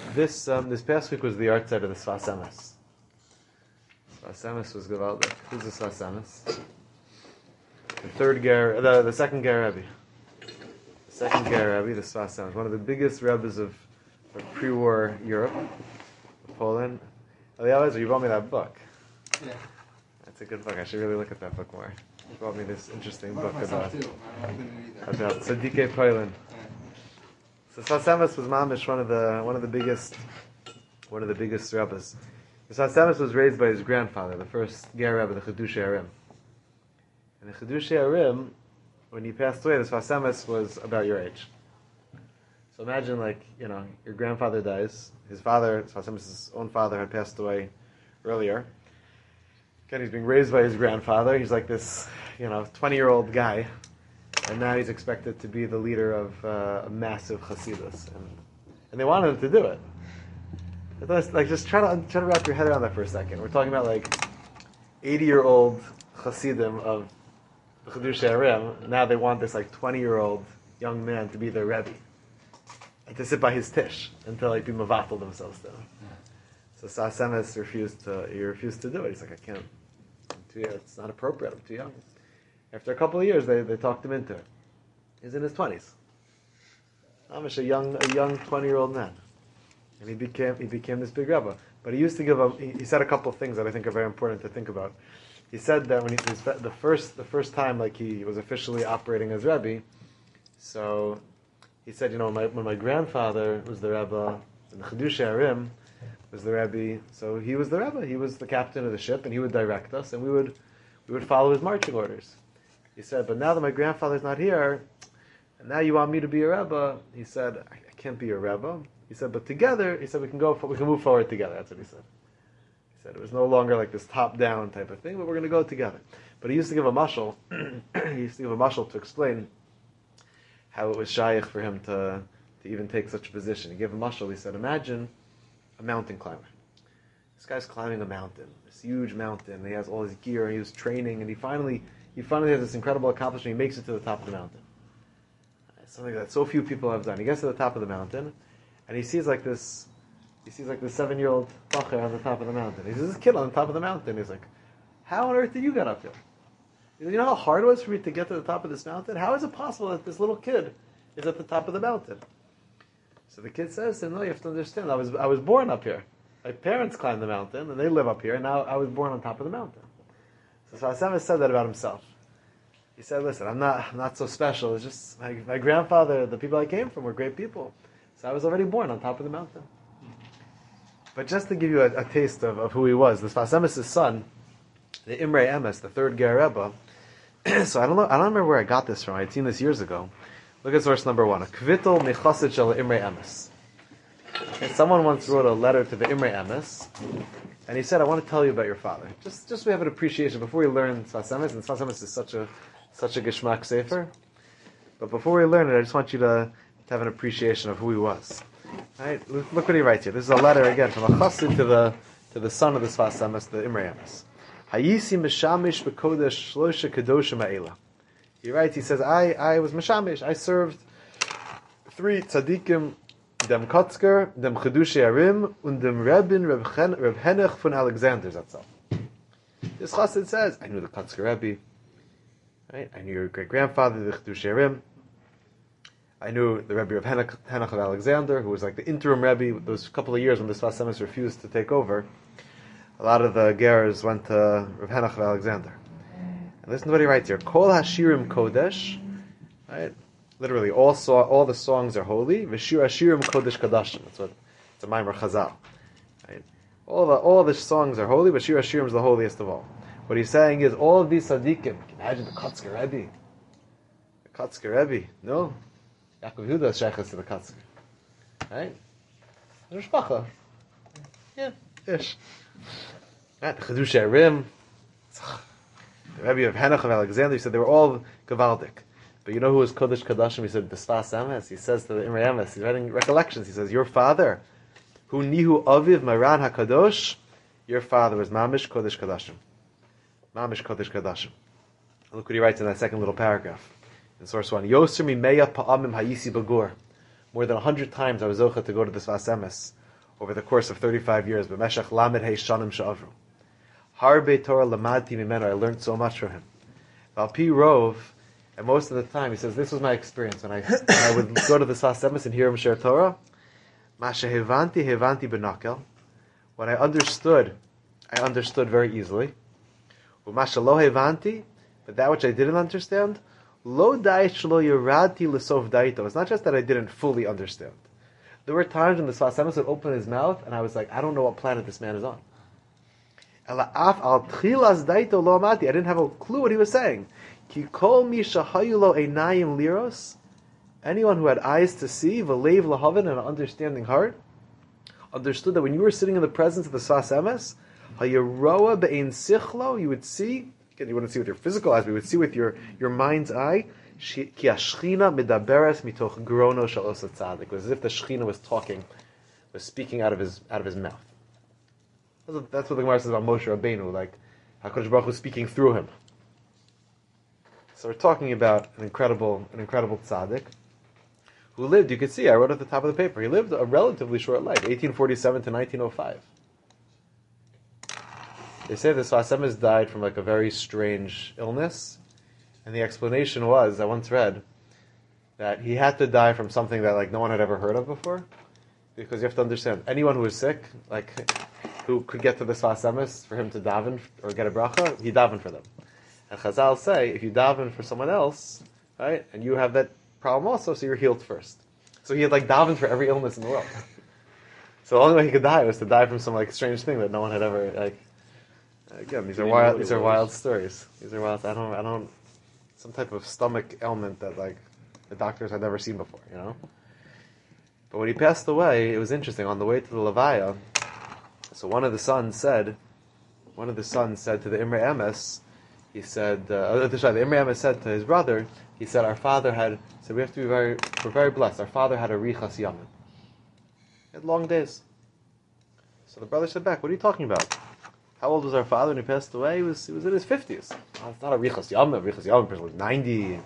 This past week was the art side of the Sfas Emes. Sfas Emes was gewaldig. Who's the Sfas Emes? The second Ger Rebbe. The second Ger Rebbe, the Sfas Emes, one of the biggest Rebbes of pre-war Europe, Poland. Eliezer, you brought me that book. Yeah. That's a good book. I should really look at that book more. You brought me this interesting book about Tzadikei Poland. So Sfas Emes was mamish one of the biggest Rebbes. Sfas Emes was raised by his grandfather, the first Ger Rebbe, the Chedushei Arim. And the Chedushei Arim, when he passed away, the Sfas Emes was about your age. So imagine, your grandfather dies. His father, Sfas Emes' own father, had passed away earlier. Again, he's being raised by his grandfather. He's like this, 20-year-old guy. And now he's expected to be the leader of a massive Hasidus. And they wanted him to do it. Just try to wrap your head around that for a second. We're talking about 80-year-old Hasidim of the Chedushei Arim. Now they want this 20-year-old young man to be their Rebbe. And to sit by his tish until be mavatal themselves to him. So Sfas Emes refused to do it. He's like, I can't. It's not appropriate. I'm too young. After a couple of years, they talked him into it. He's in his 20s. Amish, a young 20-year-old man, and he became this big Rebbe. But he used to he said a couple of things that I think are very important to think about. He said that when the first time he was officially operating as Rebbe, so he said, when my grandfather was the Rebbe, and the Chedushei Arim was the Rebbe, so he was the Rebbe. He was the captain of the ship, and he would direct us, and we would follow his marching orders. He said, but now that my grandfather's not here, and now you want me to be a Rebbe, he said, I can't be a Rebbe. He said, but together, he said, we can move forward together. That's what he said. He said, it was no longer this top-down type of thing, but we're going to go together. But he used to give a mashal. He used to give a mashal to explain how it was shaykh for him to even take such a position. He gave a mashal. He said, imagine a mountain climber. This guy's climbing a mountain, this huge mountain. He has all his gear, and he was training, and he finally has this incredible accomplishment. He makes it to the top of the mountain. Something that so few people have done. He gets to the top of the mountain, and he sees this 7-year-old bacher on the top of the mountain. He sees this kid on the top of the mountain. He's like, how on earth did you get up here? He said, you know how hard it was for me to get to the top of this mountain? How is it possible that this little kid is at the top of the mountain? So the kid says to him, no, you have to understand, I was born up here. My parents climbed the mountain, and they live up here, and now I was born on top of the mountain. So Sfas Emes said that about himself. He said, listen, I'm not so special. It's just my grandfather, the people I came from were great people. So I was already born on top of the mountain. But just to give you a taste of who he was, the Sfas Emes' son, the Imrei Emes, the third Ger Rebbe, so I don't remember where I got this from. I had seen this years ago. Look at source number 1. Kvittel mechasid shel Imrei Emes. And someone once wrote a letter to the Imrei Emes, and he said, I want to tell you about your father. Just so we have an appreciation before we learn Sfas Emes, and Sfas Emes is such a geschmack sefer. But before we learn it, I just want you to have an appreciation of who he was. Right? Look what he writes here. This is a letter again from a chassid to the son of the Sfas Emes, the Imrei Emes. Hayisi mishamish b'kodesh shlosha kedoshim ha'ela. He writes. He says, I was mishamish. I served 3 tzaddikim, dem Kotzker, dem Chedushei Arim, und dem Rebbe Reb Henech von Alexander. That's all. This chassid says, I knew the Kotzker Rebbe. Right? I knew your great-grandfather, the Chedushei Arim. I knew the Rebbe of Henech of Alexander, who was the interim Rebbe. Those couple of years when the Sfas Emes refused to take over, a lot of the Gers went to Reb Henech of Alexander. And listen to what he writes here. Kol Hashirim Kodesh, right? Literally, all the songs are holy. V'shir Hashirim Kodesh Kadashim. It's a Maimer Chazal. Right? All the songs are holy, but Shir Hashirim is the holiest of all. What he's saying is, all of these tzaddikim, imagine the Kotzker Rebbe. The Kotzker Rebbe, no? Yaakov Yehuda is sheikhs to the Kotzker. Right? There's Shpacha. Yeah, ish. Right, the Chedushei Arim, the Rebbe of Henech of Alexander, he said they were all Gavaldik. But you know who was Kodesh Kadashim? He said, the Sfas Emes. He says to the Imrei Emes, he's writing recollections, he says, your father, who nihu aviv Maran HaKadosh, your father was Mamish Kodesh Kadashim. Mamish Kodesh Kadashim. Look what he writes in that second little paragraph. In source 1, Yoser mi meya pa'amim hayisi bagur. More than 100 times I was zocha to go to the Sfas Emes. over the course of 35 years. B'meshach lamed hei shanim she'avru. Harbe Torah lamadti mimenu. I learned so much from him. Valpi Rov, and most of the time, he says, this was my experience. When I would go to the Sfas Emes and hear him share Torah, Masha hevanti benakel. When I understood very easily. Umasha lo hevanti, but that which I didn't understand, lo dai shlo yerati l'sof daito. It's not just that I didn't fully understand. There were times when the Sfas Emes would open his mouth, and I was like, I don't know what planet this man is on. I didn't have a clue what he was saying. Anyone who had eyes to see, v'leiv lahavin, and an understanding heart, understood that when you were sitting in the presence of the Sfas Emes, hayeroa be'ein sichlo, you would see, again, you wouldn't see with your physical eyes, but you would see with your mind's eye, ki hashchina medaberes mitoch grono shel osa tzadik. It was as if the Shechina was speaking out of his mouth. That's what the Gemara says about Moshe Rabbeinu, like HaKadosh Baruch Hu speaking through him. So we're talking about an incredible tzaddik who lived. You could see, I wrote at the top of the paper, he lived a relatively short life, 1847 to 1905. They say the Sfas Emes died from like a very strange illness, and the explanation was, I once read, that he had to die from something that like no one had ever heard of before, because you have to understand, anyone who was sick, like who could get to the Sfas Emes for him to daven or get a bracha, he davened for them. And Chazal say, if you daven for someone else, right, and you have that problem also, so you're healed first. So he had like davened for every illness in the world. So the only way he could die was to die from some like strange thing that no one had ever like. Again, these are wild stories. These are wild. I don't. Some type of stomach ailment that like the doctors had never seen before, you know. But when he passed away, it was interesting. On the way to the Levaya, so one of the sons said to the Imrei Emes, he said, the Imrei Emes said to his brother, he said, we're very blessed. Our father had a richas yamin. He had long days. So the brother said back, what are you talking about? How old was our father when he passed away? He was in his 50s. It's not a richas yamin. A richas yamin person was 90,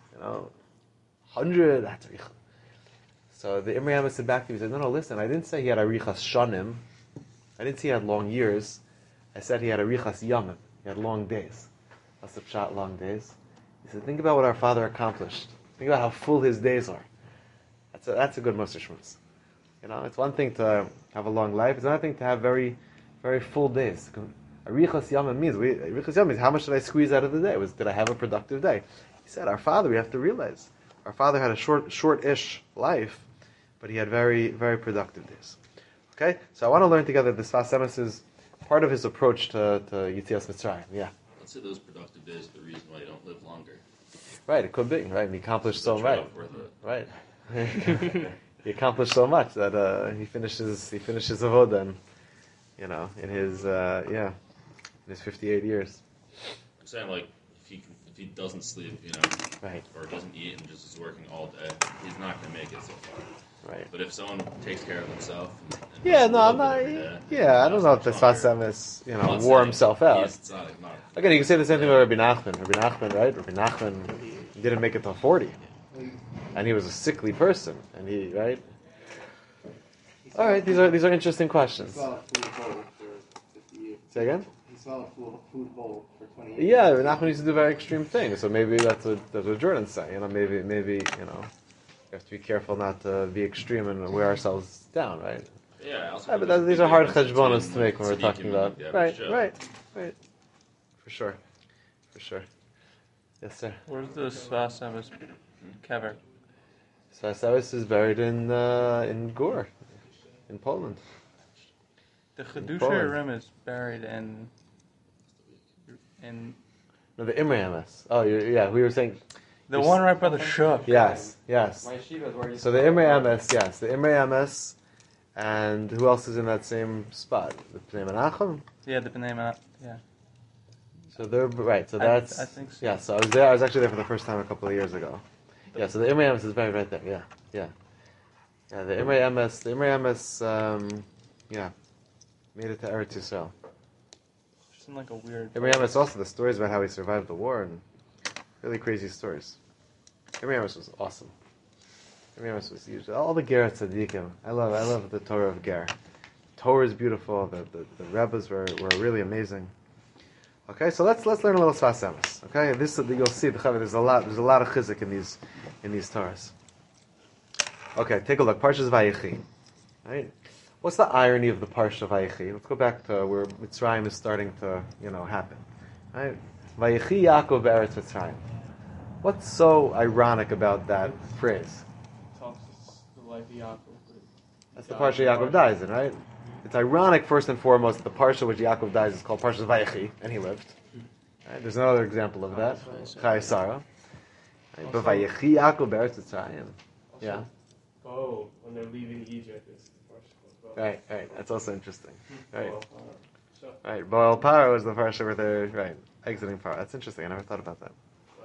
100, that's a richas. So the Imrei Emes said back to him, he said, no, listen, I didn't say he had a richas shanim. I didn't say he had long years. I said he had a richas yamin. He had long days. That's the pshat, long days. He said, think about what our father accomplished. Think about how full his days are. That's a good Musar Shmuz. It's one thing to have a long life. It's another thing to have very, very full days. A richas yamin means how much did I squeeze out of the day? Did I have a productive day? He said, our father, we have to realize, our father had a short-ish life, but he had very, very productive days. Okay, so I want to learn together the Sfas Emes is part of his approach to Yitzias Mitzrayim. Yeah. Let's say those productive days are the reason why you don't live longer. Right, it could be. Right, and he accomplished so much. Right. He accomplished so much that he finishes avoda, in his 58 years. I'm saying, like, if he doesn't sleep, right, or doesn't eat and just is working all day, he's not going to make it so far. Right. But if someone takes care of themselves, I'm not. I don't know if the Sfas Emes, wore himself out. Again, you can say the same thing about Rabbi Nachman. Rabbi Nachman, right? Rabbi Nachman didn't make it till 40, and he was a sickly person, and he, right? All right, these are interesting questions. He saw a food bowl for 50 years. Say again? He saw a food bowl for 20 years. Yeah, Rabbi Nachman used to do very extreme things, so maybe that's what Jordan's saying. Maybe we have to be careful not to be extreme and wear ourselves down, right? Yeah, but these are hard cheshbonos to make when we're talking about. Right. For sure. Yes, sir. Where's the Sfas Emes kever? Sfas Emes is buried in Gór, in Poland. The Chedusha Rim is buried in. No, the Imrei Emes. Oh, yeah. We were saying. The one right by the shuk. Yes. My yeshiva is where you. So the Imrei Emes, yes, the Imrei Emes, and who else is in that same spot? The Bnei Menachem. Yeah, the Bnei Menachem. Yeah. So they're right. So that's. I think so. Yeah. So I was there. I was actually there for the first time a couple of years ago. Yeah. So the Imrei Emes is right there. Yeah. The Imrei Emes. Made it to Eretz Yisrael. Just in like a weird. Imrei Emes also the stories about how he survived the war and really crazy stories. Imrei Emes was awesome. Imrei Emes was huge. All the Ger Tzaddikim. I love the Torah of Ger. Torah is beautiful. The Rebbes were really amazing. Okay, so let's learn a little Sfas Emes. Okay, this you'll see. There's a lot of chizik in these Torahs. Okay, take a look. Parshas Vayechi. Right. What's the irony of the Parsha Vayechi? Let's go back to where Mitzrayim is starting to happen. Right. Vayechi Yaakov be'eretz Mitzrayim. What's so ironic about that phrase? Talks the life of Yaakov. That's the Parsha Yaakov dies in, right? It's ironic, first and foremost, that the Parsha which Yaakov dies is called Parshas Vayechi, and he lived. Right? There's another example of that, Chai Sarah. Right? But Vayechi Yaakov be'eretz Mitzrayim. Yeah. Oh, when they're leaving Egypt, it's the Parsha. Right. That's also interesting. Right. So, Right. Boel Paro is the Parsha where they're exiting Paro. That's interesting. I never thought about that.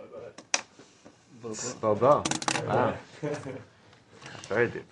Bobo. Wow. Very deep.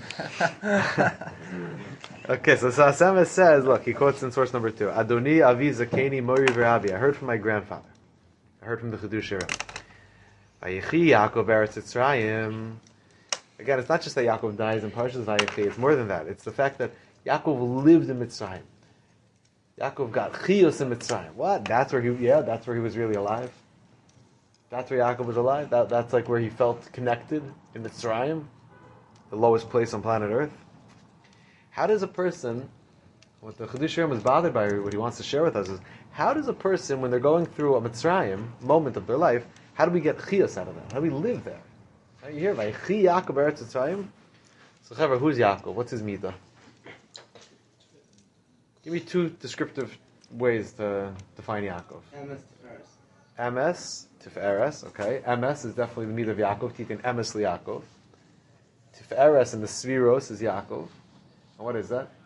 Okay, so Sfas Emes says, look, he quotes in source number 2. Adoni Avi Zakeni Mori V'Rabi. I heard from my grandfather. I heard from the Chidushei Rebbe. Vayechi Yaakov Eretz Mitzrayim. Again, it's not just that Yaakov dies in Parshas Vayechi. It's more than that. It's the fact that Yaakov lived in Mitzrayim. Yaakov got chiyus in Mitzrayim. What? That's where he was really alive. That's where Yaakov was alive. That's like where he felt connected in Mitzrayim, the lowest place on planet Earth. How does a person, what the Chidushei Rebbe was bothered by, what he wants to share with us is, how does a person, when they're going through a Mitzrayim moment of their life, how do we get chiyus out of that? How do we live there? How do you hear? Vayechi Yaakov Eretz Mitzrayim. So, Chaver, who's Yaakov? What's his midah? Give me 2 descriptive ways to define Yaakov. Emes Tiferes, okay. Emes is definitely the midah of Yaakov. Titin Emes liYaakov. Tiferes and the Sviros is Yaakov. And what is that?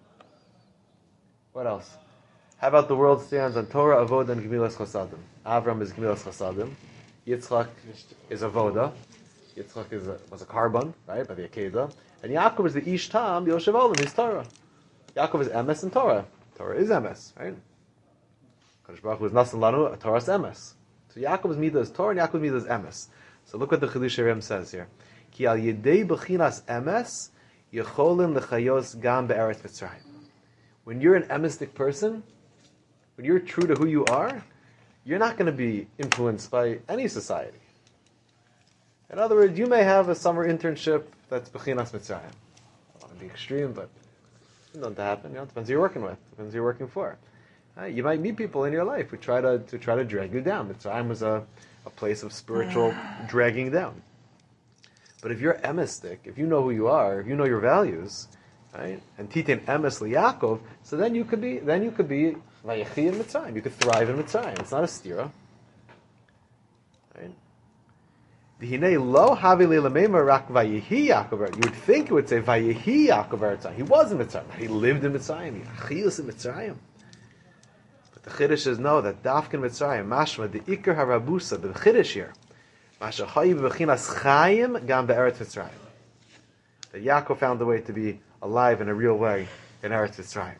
What else? How about the world stands on Torah, Avodah, and Gemilas Chasadim? Avram is Gemilas Chasadim. Yitzchak is Avodah. Yitzchak was a carbon, right, by the Akedah. And Yaakov is the Ish Tam, Yoshev Olam, he's Torah. Yaakov is Emes and Torah. Torah is Emes, right? Kadosh Baruch Hu is Nasan Lanu, Torah's Emes. So Yaakov's midah is Torah and Yaakov's midah is Emes. So look what the Chidushei Rebbe says here. Ki al yedei b'chinas Emes yecholim l'chayos gam be'eretz Mitzrayim. When you're an Emestic person, when you're true to who you are, you're not going to be influenced by any society. In other words, you may have a summer internship that's b'chinas Mitzrayim. I don't want to be extreme, but it doesn't happen. It depends who you're working with. Depends who you're working for. You might meet people in your life who try to drag you down. Mitzrayim was a place of spiritual dragging down. But if you're emestic, if you know who you are, if you know your values, right, and titin emes liYaakov, so then you could be vayechi in Mitzrayim. You could thrive in Mitzrayim. It's not a stira, right? V'hinei lo havi le'lameima rak vayehi Yaakov. You would think it would say vayehi Yaakov eretz. He was in Mitzrayim. He lived in Mitzrayim. He chiyus in Mitzrayim. The Chiddush is no, that Dafkin Mitzrayim, Mashma, the Iker Harabusa, the Chiddush here, Masha Chayiv B'chinas Chayim Gam Be'eretz Mitzrayim. That Yaakov found a way to be alive in a real way in Eretz Mitzrayim.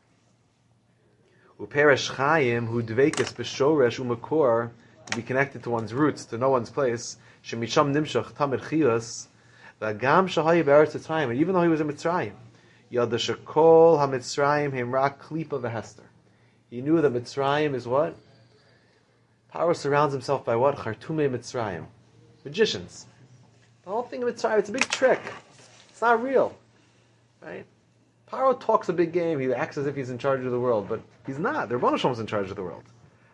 Uperesh Chayim, hu dveikes b'shoresh u'makor, to be connected to one's roots, to know one's place, shemisham nimshach tamid chiyas, v'gam shahayi be'eretz Mitzrayim, and even though he was in Mitzrayim, yada shekol ha-Mitzrayim him rak klipa v'hester. He knew that Mitzrayim is what? Paro surrounds himself by what? Chartumei Mitzrayim. Magicians. The whole thing of Mitzrayim, it's a big trick. It's not real. Right? Paro talks a big game. He acts as if he's in charge of the world, but he's not. The Rebbeinu Shalom is in charge of the world.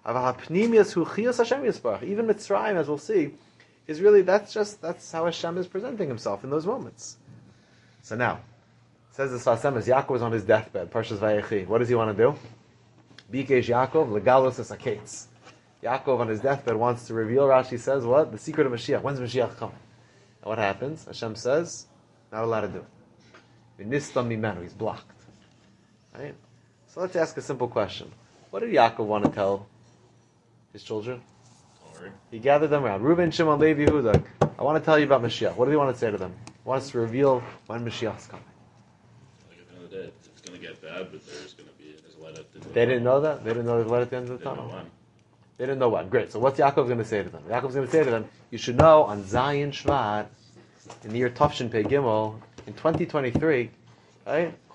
Even Mitzrayim, as we'll see, is really, that's how Hashem is presenting himself in those moments. So now, it says the Sfas Emes, Yaakov was on his deathbed, Parshas Vayechi. What does he want to do? Bikesh Yaakov, legalos es haketz. Yaakov on his deathbed wants to reveal, Rashi says, what? The secret of Mashiach. When's Mashiach coming? And what happens? Hashem says, not allowed to do it. V'nistam mimenu, he's blocked. Right? So let's ask a simple question. What did Yaakov want to tell his children? Sorry. He gathered them around. Reuben, Shimon, Levi, Yehuda. I want to tell you about Mashiach. What did he want to say to them? He wants to reveal when Mashiach's coming. Like at the end of the day, it's going to get bad, but there's a light at the end. They didn't know that? They didn't know there's a light at the end of the They didn't tunnel? know when. They didn't know what. Great. So what's Yaakov going to say to them? Yaakov's going to say to them, you should know on Zion Shvat, in the year Tafshin Pei Gimel, in 2023, right?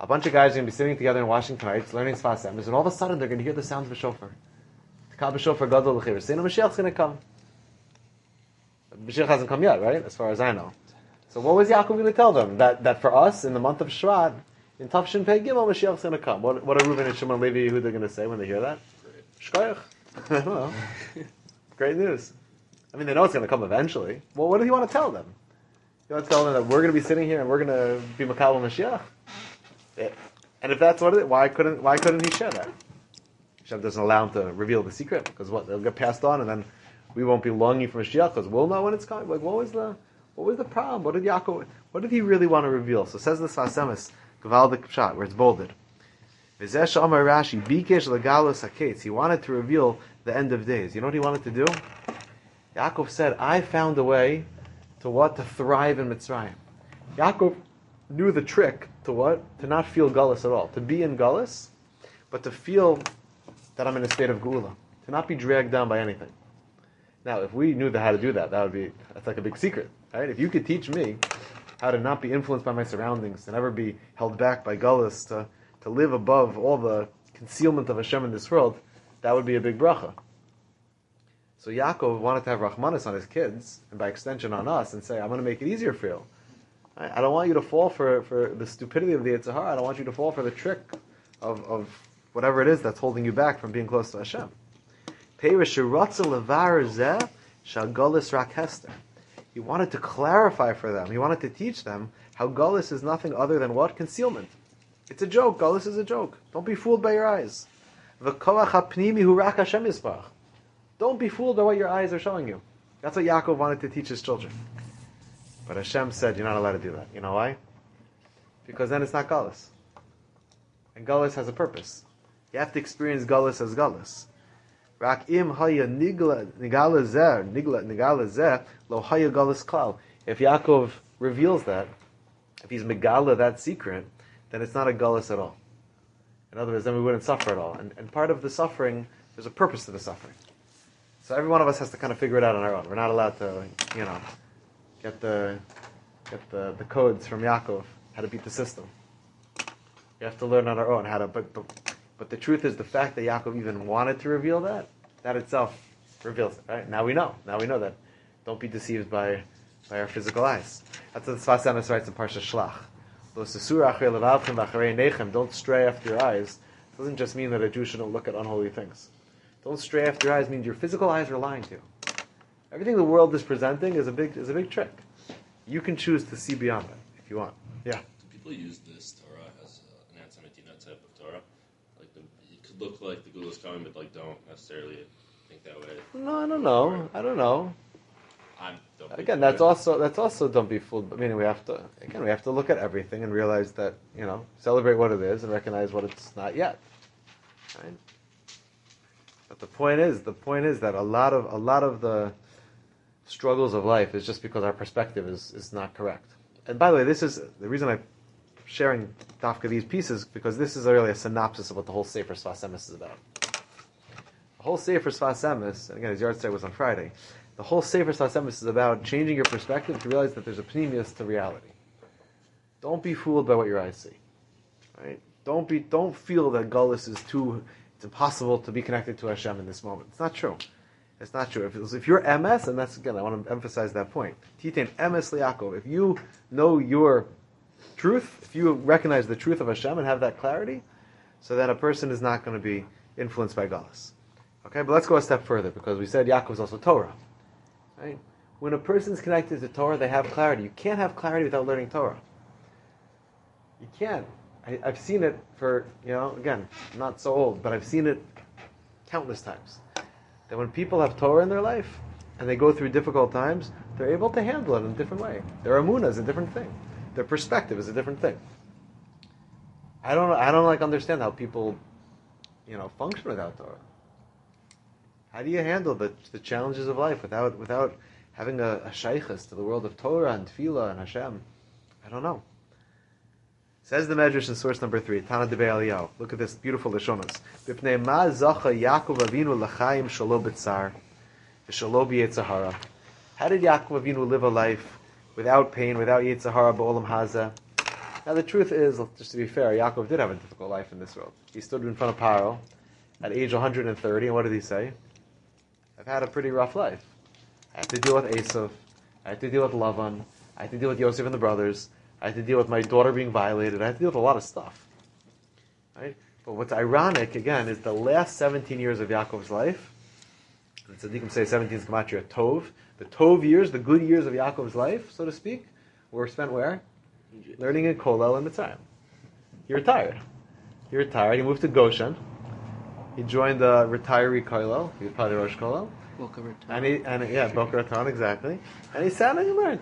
A bunch of guys are going to be sitting together in Washington Heights, learning Sfas Emes, and all of a sudden they're going to hear the sound of a shofar. The shofar gadol l'chir. Saying Mashiach's going to come. Mashiach hasn't come yet, right? As far as I know. So what was Yaakov going to tell them? That for us, in the month of Shvat, in Tafshin Pei Gimel, Mashiach's going to come. What are Reuven and Shimon, Levi, Yehuda going to say when they hear that? Shkoyach. I don't know. Great news. I mean, they know it's going to come eventually. Well, what do you want to tell them? You want to tell them that we're going to be sitting here and we're going to be Makabel Mashiach? Yeah. And if that's what it is, why couldn't he share that? Hashem doesn't allow him to reveal the secret, because they'll get passed on, and then we won't be longing for Mashiach, because we'll know when it's coming. Like, what was the problem? What did he really want to reveal? So says the Sfas Emes, Gavaldik Pshat, where it's bolded. V'zeh she'amar Rashi, bikesh legalos haketz. He wanted to reveal the end of days. You know what he wanted to do? Yaakov said, I found a way to thrive in Mitzrayim. Yaakov knew the trick to what? To not feel gullus at all. To be in gullus, but to feel that I'm in a state of geula. To not be dragged down by anything. Now, if we knew how to do that, that's like a big secret, right? If you could teach me how to not be influenced by my surroundings, to never be held back by gullus, to live above all the concealment of Hashem in this world, that would be a big bracha. So Yaakov wanted to have Rahmanis on his kids, and by extension on us, and say, I'm going to make it easier for you. I don't want you to fall for the stupidity of the Yetzer Hara. I don't want you to fall for the trick of whatever it is that's holding you back from being close to Hashem. He wanted to clarify for them. He wanted to teach them how Gullus is nothing other than what? Concealment. It's a joke. Gullus is a joke. Don't be fooled by your eyes. Don't be fooled by what your eyes are showing you. That's what Yaakov wanted to teach his children. But Hashem said, you're not allowed to do that. You know why? Because then it's not Gullus. And Gullus has a purpose. You have to experience Gullus as Gullus. If Yaakov reveals that, if he's Megala, that secret, then it's not a Gullus at all. In other words, then we wouldn't suffer at all. And part of the suffering, there's a purpose to the suffering. So every one of us has to kind of figure it out on our own. We're not allowed to, get the codes from Yaakov, how to beat the system. We have to learn on our own how to. But the truth is, the fact that Yaakov even wanted to reveal that itself reveals it. Right? Now we know that. Don't be deceived by our physical eyes. That's what the Sfas Emes writes in Parsha Shlach. Don't stray after your eyes. It doesn't just mean that a Jew shouldn't look at unholy things. Don't stray after your eyes means your physical eyes are lying to you. Everything the world is presenting is a big trick. You can choose to see beyond that if you want. Yeah. Do people use this Torah as an anti-Medina type of Torah? Like it could look like the Gula is coming, but don't necessarily think that way. No, I don't know. Again, that's also don't be fooled. But meaning we have to look at everything and realize that celebrate what it is and recognize what it's not yet. Right? But the point is that a lot of the struggles of life is just because our perspective is not correct. And by the way, this is the reason I'm sharing Dafka these pieces, because this is really a synopsis of what the whole Sefer Sfas Emes is about. The whole Sefer Sfas Emes, and again, his yard sale was on Friday. The whole Sefer Sfas Emes is about changing your perspective to realize that there's a pneumius to reality. Don't be fooled by what your eyes see. Right? Don't feel that Gullus is it's impossible to be connected to Hashem in this moment. It's not true. It's not true. If you're MS, and that's, again, I want to emphasize that point. Titain MS Liakov. If you know your truth, if you recognize the truth of Hashem and have that clarity, so that a person is not going to be influenced by Gullus. Okay, but let's go a step further, because we said Yaakov is also Torah. Right? When a person is connected to Torah, they have clarity. You can't have clarity without learning Torah. You can't. I've seen it for, again, I'm not so old, but I've seen it countless times. That when people have Torah in their life, and they go through difficult times, they're able to handle it in a different way. Their emunah is a different thing. Their perspective is a different thing. I don't understand how people, function without Torah. How do you handle the challenges of life without having a shaykhus to the world of Torah and Tefillah and Hashem? I don't know. Says the Medrash in source number 3, Tana Debei Eliyahu. Look at this beautiful Lashonos. B'pnei ma zacha Yaakov Avinu l'chaim shalo b'tzar v'shalo b'Yetzer Hara. How did Yaakov Avinu live a life without pain, without Yetzer Hara b'olam hazeh? Now the truth is, just to be fair, Yaakov did have a difficult life in this world. He stood in front of Paro at age 130, and what did he say? I've had a pretty rough life. I had to deal with Esav, I had to deal with Lavan, I had to deal with Yosef and the brothers, I had to deal with my daughter being violated, I had to deal with a lot of stuff. Right? But what's ironic, again, is the last 17 years of Yaakov's life, and Tzaddikim say 17 is Gematria Tov, the Tov years, the good years of Yaakov's life, so to speak, were spent where? Learning in Kollel and Mitzrayim. He retired. He moved to Goshen. He joined the retiree Kollel. He was part of Rosh Kollel. Boca Raton. Boca Raton, exactly. And he sat and he learned.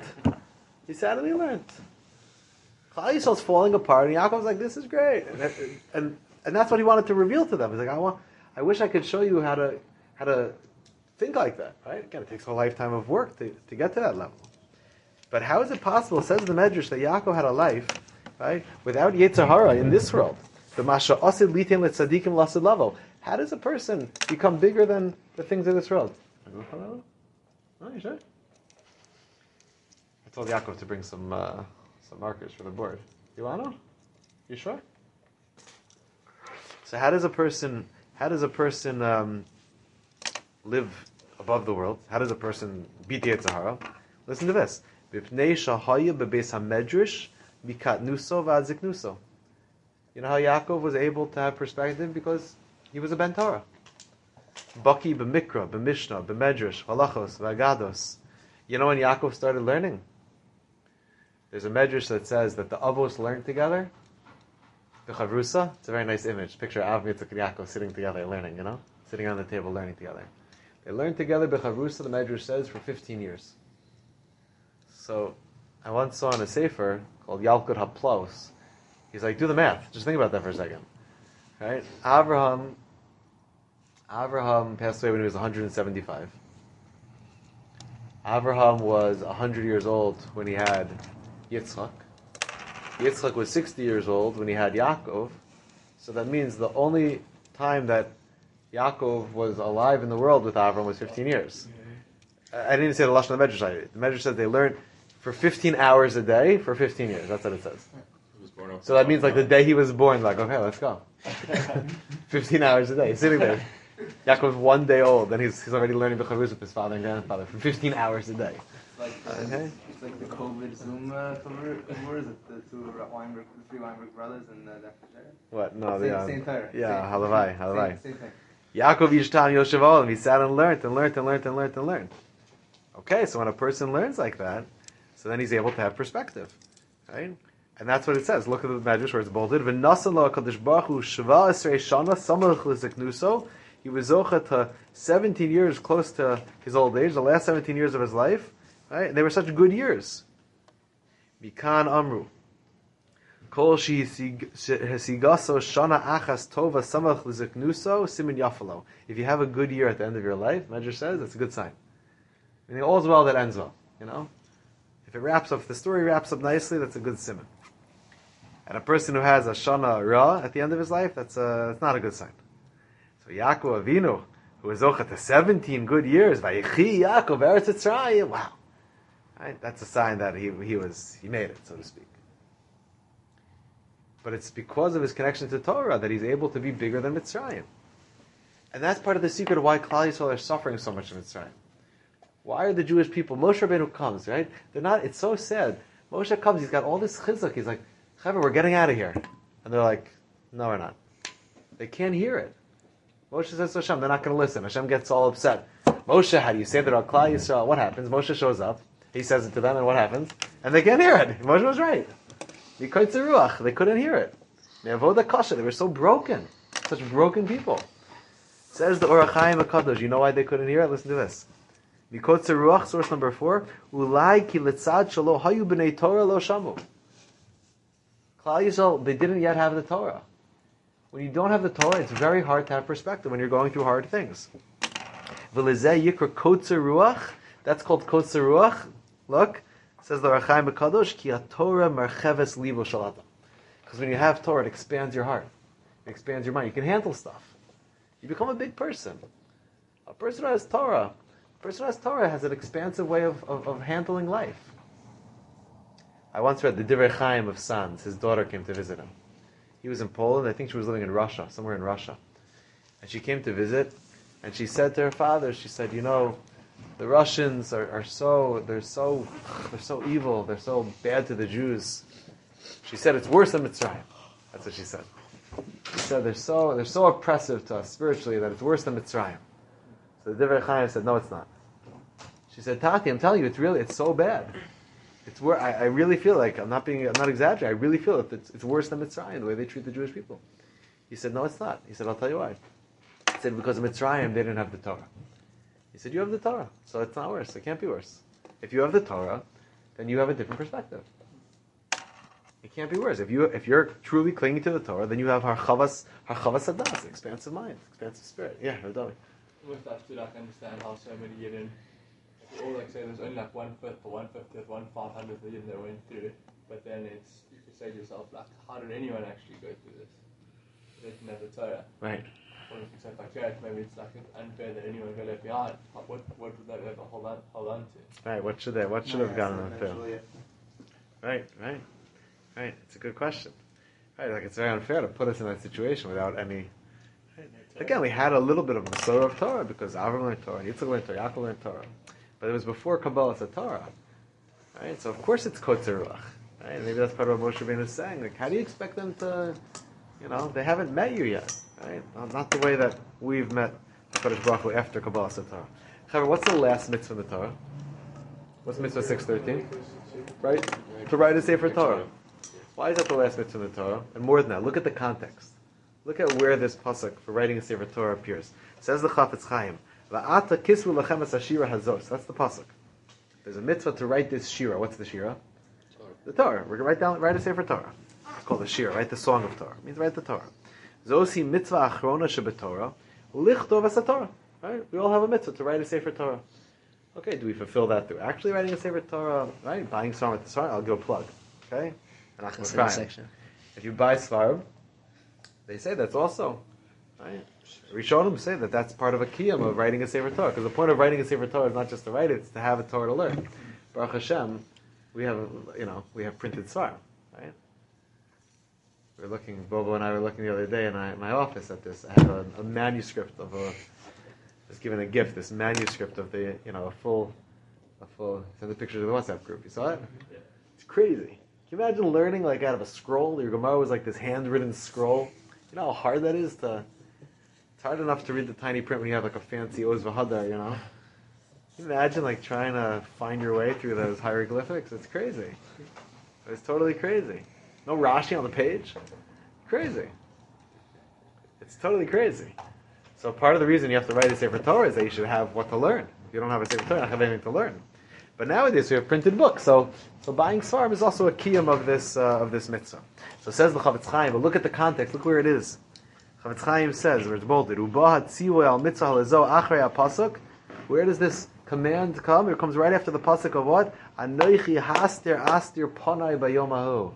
Klal Yisrael's falling apart, and Yaakov's like, "This is great," and that's what he wanted to reveal to them. He's like, I wish I could show you how to think like that. Right? Again, it takes a lifetime of work to get to that level. But how is it possible, says the Medrash, that Yaakov had a life, right, without Yetzer Hara in this world? The Masha Asid Litin Letzadikim Lasid Level. How does a person become bigger than the things of this world? Oh, you sure? I told Yaakov to bring some markers for the board. You want them? You sure? So how does a person live above the world? How does a person beat the Yetzer Hara? Listen to this. You know how Yaakov was able to have perspective? Because he was a Ben Torah. Baki b'mikra, b'mishnah, b'medrash, halachos, v'agados. You know when Yaakov started learning? There's a medrash that says that the avos learned together. B'chavrusa. It's a very nice image. Picture Av, Yitzchak, and Yaakov sitting together learning, sitting on the table learning together. They learned together b'chavrusa, the medrash says, for 15 years. So, I once saw in a sefer called Yalkut HaPlos. He's like, do the math. Just think about that for a second. Right? Avraham passed away when he was 175. Avraham was 100 years old when he had Yitzchak. Yitzchak was 60 years old when he had Yaakov. So that means the only time that Yaakov was alive in the world with Avraham was 15 years. I didn't say the Lashon of the Medrash. The Medrash said they learned for 15 hours a day for 15 years. That's what it says. So that means like the day he was born, like, okay, let's go. 15 hours a day. He's sitting there. Yaakov's 1 day old, and he's already learning B'chavuz with his father and grandfather for 15 hours a day. It's like the COVID Zoom tour. Is it the three Weinberg brothers and Dr. What? No, same Torah. Yeah, Halavai. Same thing. Yaakov each time Yoshev Olam, he sat and learned. Okay, so when a person learns like that, so then he's able to have perspective, right? And that's what it says. Look at the Medrash where it's bolded. V'nasan lo HaKadosh Baruch Hu sheva esrei shana samach l'ziknuso. He was zocha to 17 years close to his old age, the last 17 years of his life, right? And they were such good years. Mikan amru. Kol hesigaso shana achas tova samach l'ziknuso simin yafalo. If you have a good year at the end of your life, Medrash says, that's a good sign. Meaning all's well that ends well, If it wraps up, if the story wraps up nicely, that's a good simon. And a person who has a shana ra at the end of his life, that's not a good sign. So Yaakov Avinu, who was zocha to 17 good years, Vayechi Yaakov Eretz Yitzrayim, wow, right? That's a sign that he made it, so to speak. But it's because of his connection to Torah that he's able to be bigger than Mitzrayim, and that's part of the secret of why Klal Yisrael are suffering so much in Mitzrayim. Why are the Jewish people? Moshe Rabbeinu comes, right? They're not. It's so sad. Moshe comes. He's got all this chizuk. He's like, "Chaver, we're getting out of here," and they're like, "No, we're not." They can't hear it. Moshe says to Hashem, they're not going to listen. Hashem gets all upset. Moshe, how do you say that on Klal Yisrael? What happens? Moshe shows up. He says it to them, and what happens? And they can't hear it. Moshe was right. They couldn't hear it. They were so broken. Such broken people. Says the Orach Chaim HaKadosh. You know why they couldn't hear it? Listen to this. Mikotze Ruach, source number 4. Ulai ki letzad shelo hayu b'nei Torah lo shamu. Klal Yisrael, they didn't yet have the Torah. When you don't have the Torah, it's very hard to have perspective when you're going through hard things. V'lezeh yikra kotze Ruach. That's called kotze Ruach. Look, says the Orach Chaim HaKadosh, ki ha-Torah marcheves libo shalata. Because when you have Torah, it expands your heart. It expands your mind. You can handle stuff. You become a big person. A person who has Torah has an expansive way of handling life. I once read the Divrei Chaim of Sanz. His daughter came to visit him. He was in Poland. I think she was living in Russia, somewhere in Russia. And she came to visit, and she said to her father, she said, the Russians are so evil, they're so bad to the Jews. She said it's worse than Mitzrayim. That's what she said. She said they're so oppressive to us spiritually that it's worse than Mitzrayim. So the Divrei Chaim said, no, it's not. She said, Tati, I'm telling you, it's so bad. It's where I really feel like I'm not exaggerating. I really feel that it's worse than Mitzrayim, the way they treat the Jewish people. He said, no, it's not. He said, I'll tell you why. He said, because in Mitzrayim they didn't have the Torah. He said, you have the Torah, so it's not worse. It can't be worse. If you have the Torah, then you have a different perspective. It can't be worse. If you're truly clinging to the Torah, then you have harchavas hadas, expansive mind, expansive spirit. Yeah, Rav With that, to understand how so many Yidden, all say there's only 1/5 or 1/50th, 1/500th Yidden that went through it, but then you could say to yourself, how did anyone actually go through this? They didn't have the Torah. Right. Or if you say by church, maybe it's unfair that anyone got left behind. What would they ever hold on to? Right. What should have gotten them through? Right. It's a good question. Right. It's very unfair to put us in that situation without any. Right. Again, we had a little bit of a Masorah of Torah because Avram learned Torah, Yitzchak learned Torah, Yaakov learned Torah, but it was before Kabbalah Torah. Right. So of course it's Kotzer Ruach. Right. And maybe that's part of what Moshe Rabbeinu is saying. How do you expect them to? They haven't met you yet. Right? Not the way that we've met HaKadosh Baruch Hu after Kabbalah Torah. However, what's the last mitzvah in the Torah? What's mitzvah 613? Right? To write a Sefer Torah. Why is that the last mitzvah in the Torah? And more than that, look at the context. Look at where this pasuk for writing a Sefer Torah appears. It says the Chafetz Chaim, Va'ata kisvu lachem es hashira hazos. That's the pasuk. There's a mitzvah to write this shira. What's the shira? The Torah. We're going to write a Sefer Torah. It's called the shira, write the song of Torah. It means write the Torah. Zosi mitzvah achrona shebetorah, lichtov as Torah. Right? We all have a mitzvah to write a Sefer Torah. Okay, do we fulfill that through actually writing a Sefer Torah? Right? Buying Svarim at the Svarim, I'll give a plug. Okay? Section. If you buy Svarim, they say that's also, right? Rishonim say that that's part of a kiyum of writing a Sefer Torah, because the point of writing a Sefer Torah is not just to write it; it's to have a Torah to learn. Baruch Hashem, we have printed Svarim, right? Bobo and I were looking the other day in my office at this. I have a manuscript of I was given a gift. This manuscript of a full. Send the pictures of the WhatsApp group. You saw it? It's crazy. Can you imagine learning out of a scroll? Your Gemara was like this handwritten scroll. You know how hard that is to. It's hard enough to read the tiny print when you have a fancy Oz V'Hadar. Can you imagine trying to find your way through those hieroglyphics? It's crazy. It's totally crazy. No Rashi on the page? Crazy. It's totally crazy. So part of the reason you have to write a Sefer Torah is that you should have what to learn. If you don't have a Sefer Torah, you don't have anything to learn. But nowadays we have printed books, so buying Svarim is also a kiyum of this mitzvah. So it says the Chafetz Chaim, but look at the context, look where it is. Chafetz Chaim says, where it's bolded, Uba hatzivu al mitzvah lezo achrei pasuk. Where does this command come? It comes right after the pasuk of what? Anoichi hastir astir panai bayom hahu.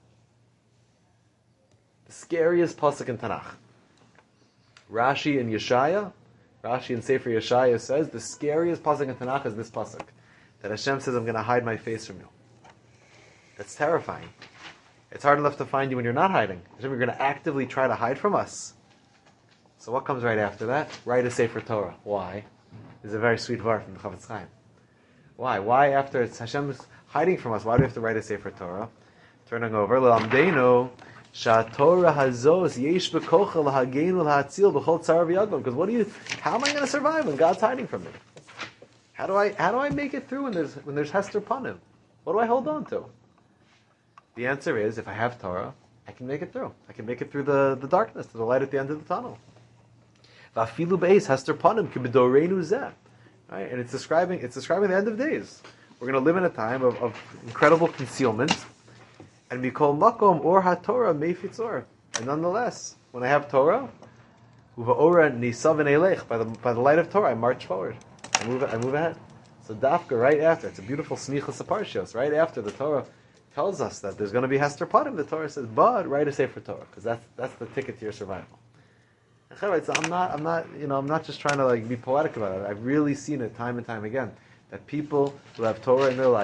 The scariest pasuk in Tanakh. Rashi in Sefer Yeshaya says the scariest pasuk in Tanakh is this pasuk, that Hashem says, "I'm going to hide my face from you." That's terrifying. It's hard enough to find you when you're not hiding. Hashem, you're going to actively try to hide from us. So what comes right after that? Write a Sefer Torah. Why? This is a very sweet word from the Chafetz Chaim. Why? Why after it's Hashem's hiding from us? Why do we have to write a Sefer Torah? Turning over, L'amdeinu. Shatorah hazos yesh bekocha lahagenu lahatzil b'chol tzar v'yagom. Because how am I going to survive when God's hiding from me? How do I make it through when there's Hester Panim? What do I hold on to? The answer is, if I have Torah, I can make it through. I can make it through the darkness, to the light at the end of the tunnel. V'afilu beis Hester Panim k'b'doreinu zeh. Right, and it's describing the end of days. We're going to live in a time of incredible concealment. And mikol makom or haTorah meifitzor. And nonetheless, when I have Torah, uvaora nisav elech, by the light of Torah, I march forward. I move ahead. So dafka right after, it's a beautiful smichas aparshos. Right after the Torah tells us that there's going to be Hester Panim, the Torah says, "But write a Sefer Torah," because that's the ticket to your survival. So I'm not just trying to be poetic about it. I've really seen it time and time again that people who have Torah in their life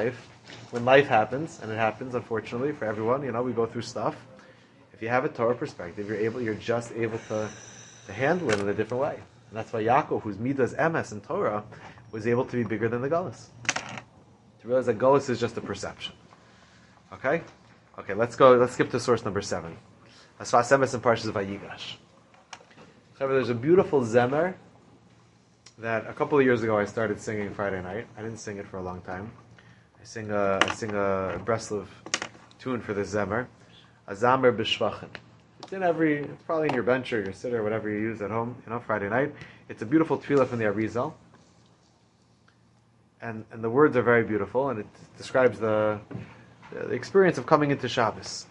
when life happens, and it happens, unfortunately, for everyone, we go through stuff. If you have a Torah perspective, you're just able to handle it in a different way. And that's why Yaakov, whose midas emes in Torah, was able to be bigger than the Galus. To realize that Galus is just a perception. Okay, let's skip to source number 7. Asfas emes in Parshas Vayigash. However, there's a beautiful zemer that a couple of years ago I started singing Friday night. I didn't sing it for a long time. I sing a Breslov tune for this zemer, a zamer b'shvachim. It's probably in your bench or your sitter or whatever you use at home. Friday night. It's a beautiful tefillah from the Arizal, and the words are very beautiful, and it describes the experience of coming into Shabbos.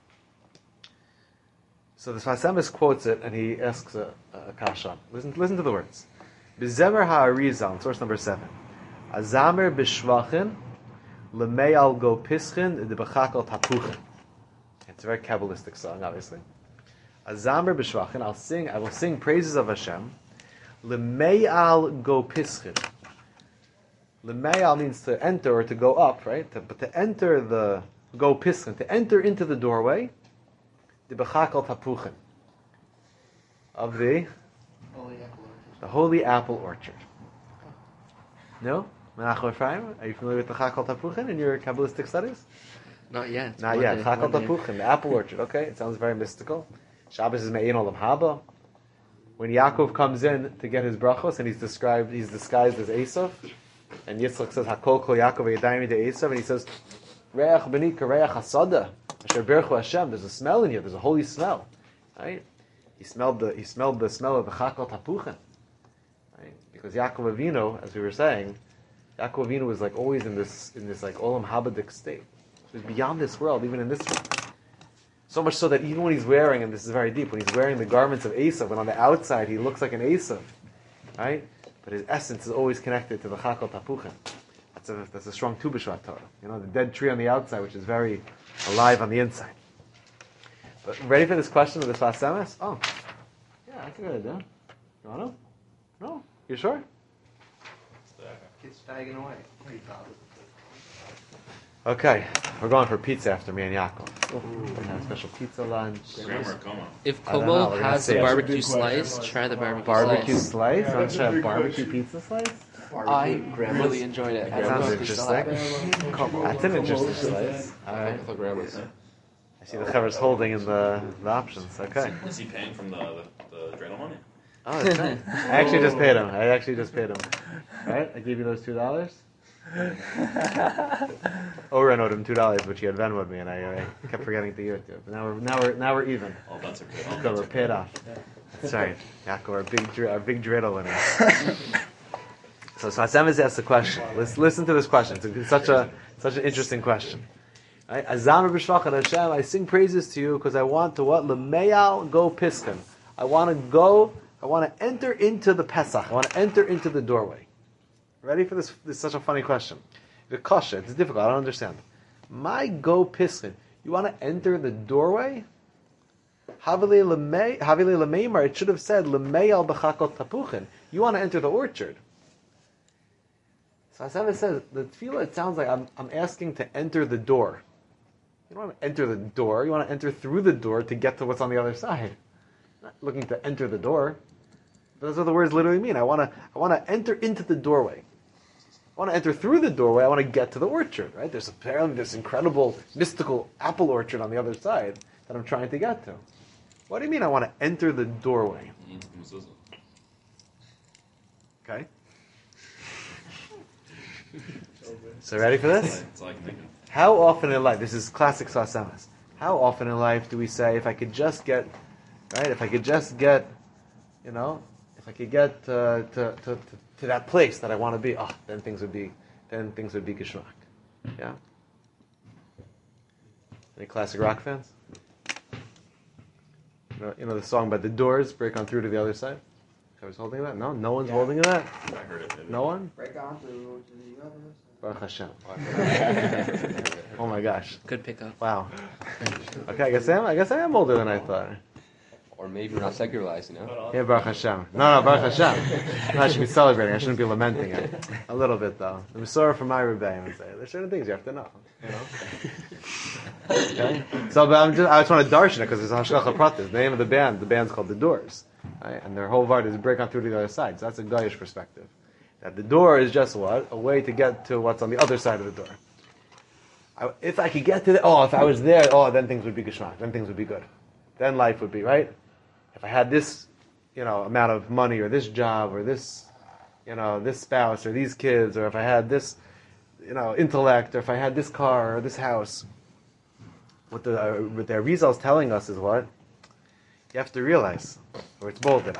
So the Sfas Emes quotes it, and he asks a kasha. Listen to the words. B'zemer ha'arizal, source number 7. Azamer b'shvachin, l'meyal go pischin, d'bechakal tapuchin. It's a very Kabbalistic song, obviously. Azamer b'shvachin, I will sing praises of Hashem. L'meyal go pischin. L'meyal means to enter or to go up, right? But to enter go pischin, to enter into the doorway, d'bechakal tapuchin, of the Holy Apple Orchard. No? Menachem Ephraim? Are you familiar with the Chakal Tapuchin in your Kabbalistic studies? Not yet. Not yet. Chakal Tapuchin, the Apple Orchard. Okay, it sounds very mystical. Shabbos is Me'in Olam Haba. When Yaakov comes in to get his brachos, and he's disguised as Esav, and Yitzchak says, Hakol Kol Yaakov Yadayim de Esav, and he says, Reach Benika Reach Hasada, Asher Berchu Hashem. There's a smell in here. There's a holy smell, right? He smelled the smell of the Chakal Tapuchin. Right? Because Yaakov Avinu, as we were saying, Yaakov Avinu was like always in this like Olam Habadik state. He was beyond this world, even in this world. So much so that even when he's wearing, and this is very deep, when he's wearing the garments of Esav, and on the outside he looks like an Esav, right? But his essence is always connected to the Chakal Tapuchin. That's a strong Tu B'Shvat Torah. The dead tree on the outside, which is very alive on the inside. But ready for this question of the Sfas Emes? Oh, yeah, that's a good idea. You want to? No? You sure? Kids fagging away. Okay, we're going for pizza after me and Yaakov. We're going to have a special pizza lunch. Grammar coma. If I don't know, Kobo we're gonna has see a it. barbecue slice, try the Barbecue slice? Yeah, Don't that's you a have big barbecue question. pizza slice? I really enjoyed it. That sounds interesting. That's an interesting slice. Alright. I see the cover's holding in the options. Okay. Is he paying from the Drano money? Oh, that's right. I actually just paid him. Right? I gave you those $2. Or I owed him $2, which he had Venmoed me, and I kept forgetting to give it to him. But now we're even. Oh, that's okay. So we're paid off. That's right. Yaakov, our big dreidel winner. So Sfas Emes asked the question. Let's listen to this question. It's such an interesting question. Right? Azamer b'shvachin Hashem, I sing praises to you because I want to what? L'meyal go piskin. I want to enter into the Pesach. I want to enter into the doorway. Ready for this? This is such a funny question. It's difficult. I don't understand. My go piskin. You want to enter the doorway? Havili lemeimar. It should have said lemeyal b'chakol tapuchin. You want to enter the orchard. So Asava says the tefillah. It sounds like I'm asking to enter the door. You don't want to enter the door. You want to enter through the door to get to what's on the other side. Not looking to enter the door. But that's what the words literally mean. I want to enter into the doorway. I want to enter through the doorway. I want to get to the orchard. Right? There's apparently this incredible mystical apple orchard on the other side that I'm trying to get to. What do you mean? I want to enter the doorway. Okay. So ready for this? That's all I can think of. How often in life, this is classic Sfas Emes, how often in life do we say, if I could just get to that place that I want to be, then things would be geschmack. Yeah? Any classic rock fans? You know the song by The Doors, Break On Through to the Other Side? I was holding that? No? No one's holding that? I heard it. Maybe. No one? Break on through to the other side. Baruch Hashem. Oh my gosh. Good pickup. Wow. Okay, I guess I am older than I thought. Or maybe we're not secularized, Yeah, Baruch Hashem. No, Baruch Hashem. I should be celebrating. I shouldn't be lamenting it. A little bit, though. I'm sorry for my rebellion. And say, there's certain things you have to know. Okay? So, but I just want to darshan it because it's Hashgacha Pratis. The name of the band's called The Doors. Right? And their whole vart is break on through to the other side. So that's a Goyish perspective. That the door is just what? A way to get to what's on the other side of the door. If I could get to if I was there, then things would be geschmack. Then things would be good. Then life would be, right? If I had this, amount of money or this job or this, this spouse or these kids, or if I had this, intellect, or if I had this car or this house, what the Arizal is telling us is what? You have to realize, or it's bolded,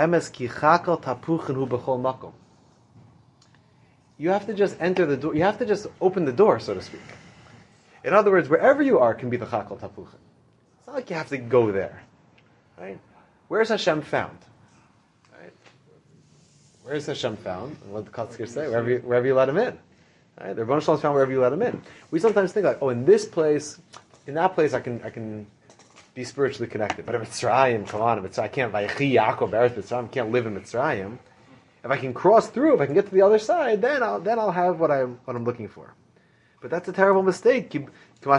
you have to just enter the door, you have to just open the door, so to speak. In other words, wherever you are can be the chakal tapuchin. It's not like you have to go there. Right? Where's Hashem found? Right? Where's Hashem found? And what the Kotzker say? Wherever you let him in. Right? The Rebbeinu Shalom is found wherever you let him in. We sometimes think like, in this place, in that place I can be spiritually connected. But if Mitzrayim, come on, I can't Vayechi Yaakov Eretz Mitzrayim, can't live in Mitzrayim. If I can cross through, if I can get to the other side, then I'll have what I'm looking for. But that's a terrible mistake. The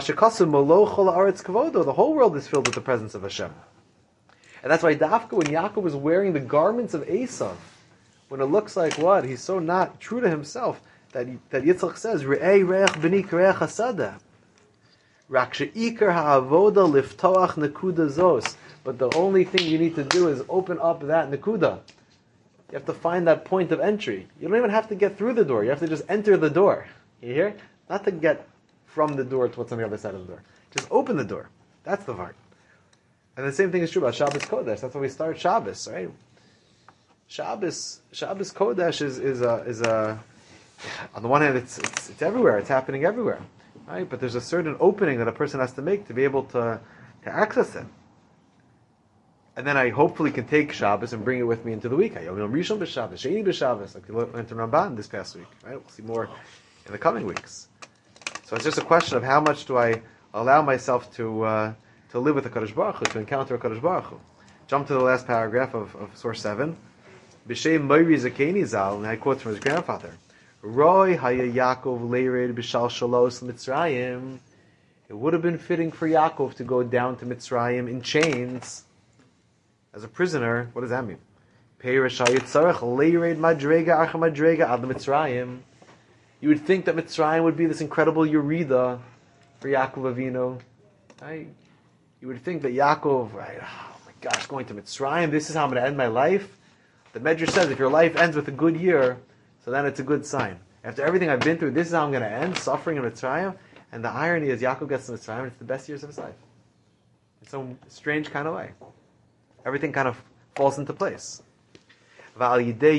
whole world is filled with the presence of Hashem. And that's why Dafka, when Yaakov was wearing the garments of Esav, when it looks like what? He's so not true to himself, that Yitzchak says, Re'ei re'ech b'ni k're'ech hasada. Rak she'ikar ha'avoda liftoach nekuda zos. But the only thing you need to do is open up that nekuda. You have to find that point of entry. You don't even have to get through the door. You have to just enter the door. You hear? Not to get from the door to what's on the other side of the door. Just open the door. That's the vart. And the same thing is true about Shabbos Kodesh. That's why we start Shabbos, right? Shabbos Kodesh is a on the one hand it's everywhere. It's happening everywhere, right? But there's a certain opening that a person has to make to be able to access it. And then I hopefully can take Shabbos and bring it with me into the week. Yom Rishon b'Shabbos, Sheni b'Shabbos, like we learned in Ramban this past week, right? We'll see more in the coming weeks. So it's just a question of how much do I allow myself to live with the Kadosh Baruch Hu, to encounter a Kadosh Baruch Hu. Jump to the last paragraph of source 7. B'Shem Moiri Zakeni Zal, and I quote from his grandfather, Roy Haya Yaakov Leired B'Shal Shalos Mitzrayim. It would have been fitting for Yaakov to go down to Mitzrayim in chains, as a prisoner. What does that mean? Peirish Hayitzarech Leired Madrega Archa Madrega Ad Mitzrayim. You would think that Mitzrayim would be this incredible Yerida for Yaakov Avinu. Right? You would think that Yaakov, right, oh my gosh, going to Mitzrayim, this is how I'm going to end my life. The Medrash says if your life ends with a good year, so then it's a good sign. After everything I've been through, this is how I'm going to end, suffering in Mitzrayim. And the irony is Yaakov gets to Mitzrayim, and it's the best years of his life. In some strange kind of way. Everything kind of falls into place. But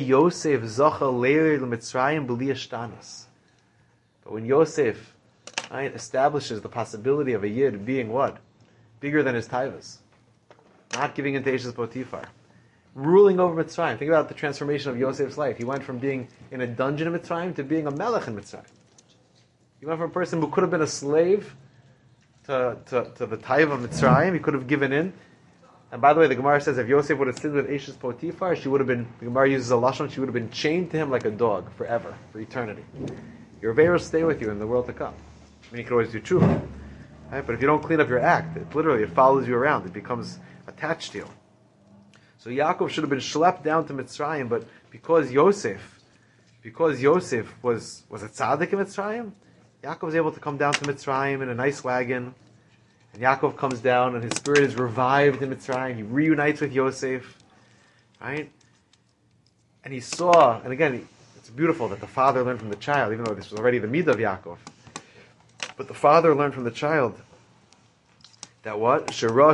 when Yosef establishes the possibility of a Yid being what? Bigger than his taivas. Not giving into Eshes Potiphar. Ruling over Mitzrayim. Think about the transformation of Yosef's life. He went from being in a dungeon in Mitzrayim to being a melech in Mitzrayim. He went from a person who could have been a slave to the taiva of Mitzrayim. He could have given in. And by the way, the Gemara says if Yosef would have sinned with Eshes Potiphar, she would have been, the Gemara uses a lashon, she would have been chained to him like a dog forever, for eternity. Your Aveira will stay with you in the world to come. I mean, you can always do tshuva. Right? But if you don't clean up your act, it follows you around. It becomes attached to you. So Yaakov should have been schlepped down to Mitzrayim, but because Yosef was a tzaddik in Mitzrayim, Yaakov was able to come down to Mitzrayim in a nice wagon. And Yaakov comes down and his spirit is revived in Mitzrayim. He reunites with Yosef. Right? And he saw, and again, it's beautiful that the father learned from the child, even though this was already the midah of Yaakov. But the father learned from the child that what?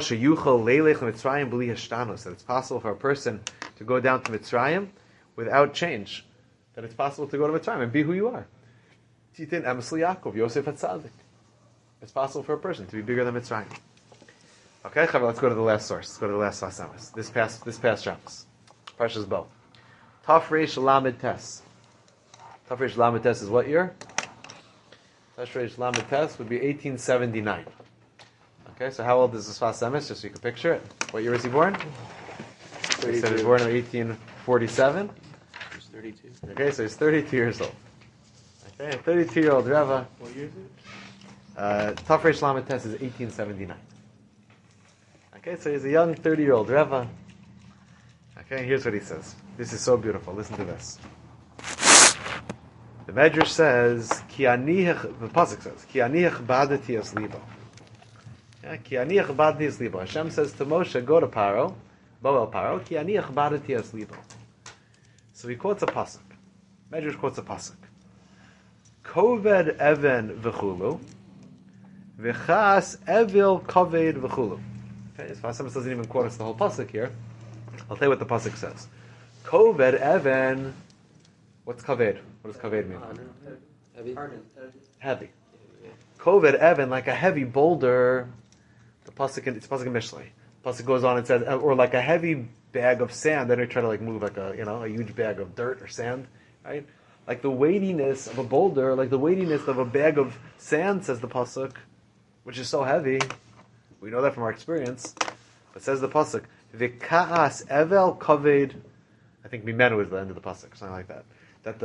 That it's possible for a person to go down to Mitzrayim without change. That it's possible to go to Mitzrayim and be who you are. Titin Emes Yaakov, Yosef HaTzadik. It's possible for a person to be bigger than Mitzrayim. Okay, Chaver, let's go to the last source. Let's go to the last Sasamas. This past Shabbos. Parshas Bo. Taf Reish Lamed Tes. Taf Reish Lamed Tes is what year? Taf Reish Lamed Tes would be 1879. Okay, so how old is this Sfas Emes, just so you can picture it? What year was he born? He said he was born in 1847. He's 32. Okay, so he's 32 years old. Okay, 32-year-old Reva. What year is it? Tafresh Lamed Tes is 1879. Okay, so he's a young 30-year-old Reva. Okay, here's what he says. This is so beautiful. Listen to this. The Medrash says, the pasuk says, Ki aniach badati es libo. Ki aniach badati es libo. Hashem says to Moshe, go to Paro, Bo el Paro, Ki aniach badati es libo. So he quotes a pasuk. Medrash quotes a pasuk. Koved even v'chulu, v'chas evil koved v'chulu. Okay, so Hashem doesn't even quote us the whole pasuk here. I'll tell you what the pasuk says. Koved even. What's kaved? What does kaved mean? Heavy. Koved even, like a heavy boulder. The pasuk, it's pasuk in Mishlei. The pasuk goes on and says, or like a heavy bag of sand. Then they try to like move like a huge bag of dirt or sand, right? Like the weightiness of a boulder, like the weightiness of a bag of sand, says the pasuk, which is so heavy. We know that from our experience. But says the pasuk, v'ka'as evel kaved. I think mimenu is the end of the pasuk, something like that. That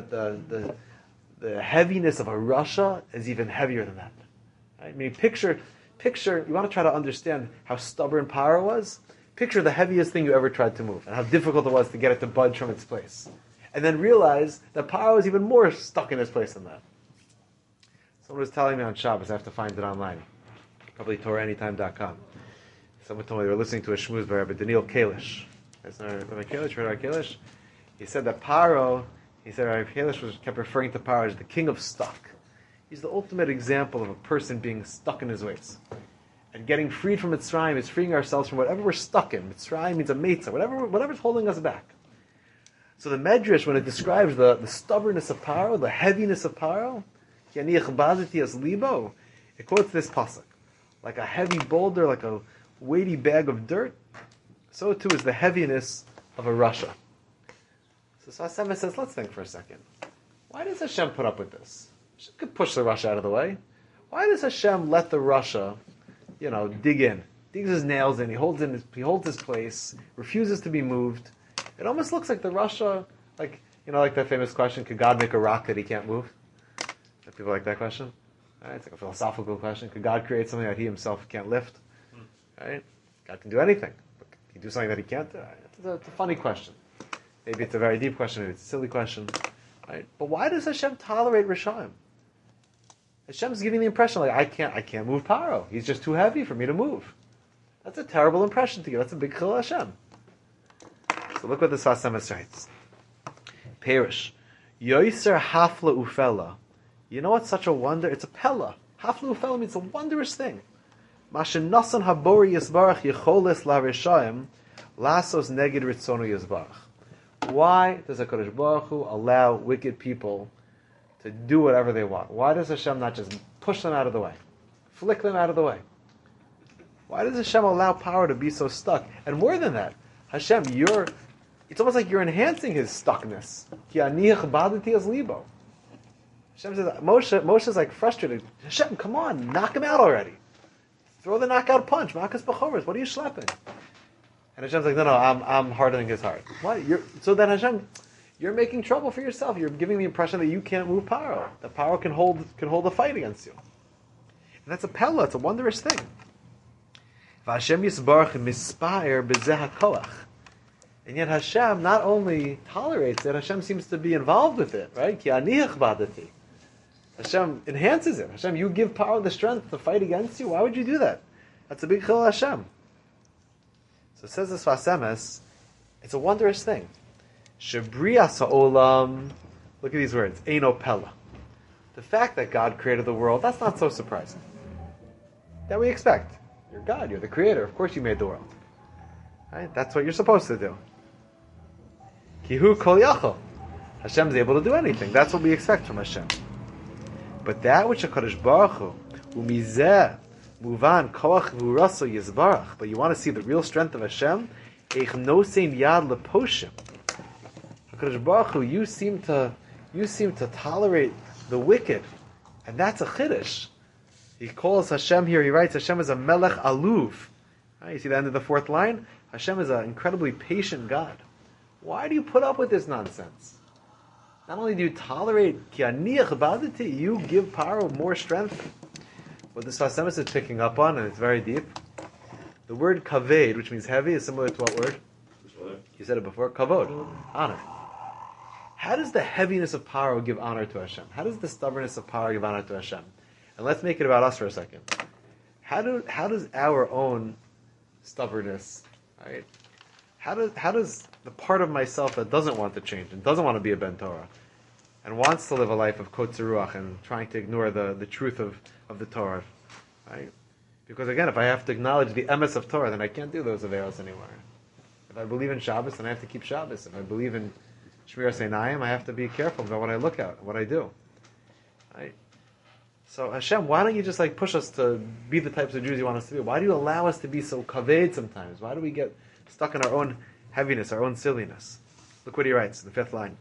the heaviness of a rasha is even heavier than that. Right? I mean, picture. You want to try to understand how stubborn Paro was. Picture the heaviest thing you ever tried to move, and how difficult it was to get it to budge from its place, and then realize that Paro is even more stuck in his place than that. Someone was telling me on Shabbos. I have to find it online. Probably TorahAnytime.com. Someone told me they were listening to a shmuz by Rabbi Daniel Kalish. Rabbi Kalish. He said that Paro. He said Rabbi Kalish kept referring to Paro as the king of stuck. He's the ultimate example of a person being stuck in his ways. And getting freed from Mitzrayim is freeing ourselves from whatever we're stuck in. Mitzrayim means a meitzah, whatever's holding us back. So the Medrash, when it describes the stubbornness of Paro, the heaviness of Paro, libo, it quotes this pasuk. Like a heavy boulder, like a weighty bag of dirt, so too is the heaviness of a rasha. So Sfas Emes says, let's think for a second. Why does Hashem put up with this? Hashem could push the rasha out of the way. Why does Hashem let the rasha, dig in? Digs his nails in, he holds his place, refuses to be moved. It almost looks like the rasha, like that famous question, could God make a rock that he can't move? People like that question? Right? It's like a philosophical question. Could God create something that he himself can't lift? Right? God can do anything. But can he do something that he can't do? It's a funny question. Maybe it's a very deep question, maybe it's a silly question. Right? But why does Hashem tolerate Rishaim? Hashem's giving the impression like I can't move Paro. He's just too heavy for me to move. That's a terrible impression to give. That's a big chil Hashem. So look what the Sfas Emes writes. Perish. Yoiser hafla ufela. You know what's such a wonder? It's a pella. Hafla ufela means a wondrous thing. Mashen nasan habori yisbarach yecholes la Rishaim lasos neged ritzonu yisbarach. Why does HaKadosh Baruch Hu allow wicked people to do whatever they want? Why does Hashem not just push them out of the way? Flick them out of the way? Why does Hashem allow power to be so stuck? And more than that, Hashem, it's almost like you're enhancing his stuckness. Ki aniach badati es libo. Hashem says, Moshe's like frustrated. Hashem, come on, knock him out already. Throw the knockout punch. Makas b'choros. What are you schlepping? And Hashem's like, no, I'm hardening his heart. What? So then Hashem, you're making trouble for yourself. You're giving the impression that you can't move Paro. That Paro can hold a fight against you. And that's a pella. It's a wondrous thing. Hashem yisbarach mispair b'zeh hakoach. And yet Hashem not only tolerates it, Hashem seems to be involved with it, right? Ki aniach badati. Hashem enhances it. Hashem, you give Paro the strength to fight against you. Why would you do that? That's a big chil Hashem. So it says this Sfas Emes, it's a wondrous thing. Shebrias ha'olam, look at these words, eino pella. The fact that God created the world, that's not so surprising. That we expect. You're God, you're the creator, of course you made the world. Right? That's what you're supposed to do. Kihu kol yachol. Hashem is able to do anything. That's what we expect from Hashem. But that which HaKadosh Baruch Hu, umizeh, muvan koach v'uraso yizbarach. But you want to see the real strength of Hashem? Eich nosein yad leposhim. HaKadosh Baruch Hu, you seem to tolerate the wicked, and that's a chiddush. He calls Hashem here, he writes Hashem is a melech aluv. Right, you see the end of the fourth line? Hashem is an incredibly patient God. Why do you put up with this nonsense? Not only do you tolerate ki aniach badati, you give Paro more strength. What the Sfas Emes is picking up on, and it's very deep, the word kaved, which means heavy, is similar to what word? You said it before. Kavod, honor. How does the heaviness of Paro give honor to Hashem? How does the stubbornness of Paro give honor to Hashem? And let's make it about us for a second. How does our own stubbornness, right? How does the part of myself that doesn't want to change and doesn't want to be a Ben Torah and wants to live a life of Kotzer Ruach and trying to ignore the truth of the Torah, right? Because again, if I have to acknowledge the emes of Torah, then I can't do those averos anymore. If I believe in Shabbos, then I have to keep Shabbos. If I believe in Shmiras Einayim, I have to be careful about what I look at, what I do. Right? So Hashem, why don't you just push us to be the types of Jews you want us to be? Why do you allow us to be so kaved sometimes? Why do we get stuck in our own heaviness, our own silliness? Look what he writes in the fifth line.